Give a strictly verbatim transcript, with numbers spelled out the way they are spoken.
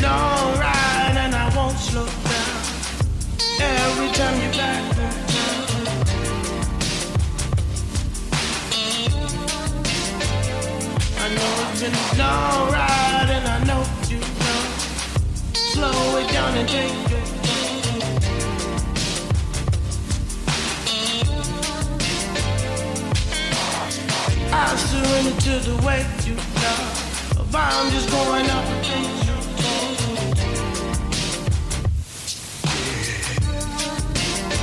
long ride and I won't slow down. Every time you're back in town. I know it's been a long ride and I know you know. Slow it down and take your time. I surrender to the way you love. If I'm just going up against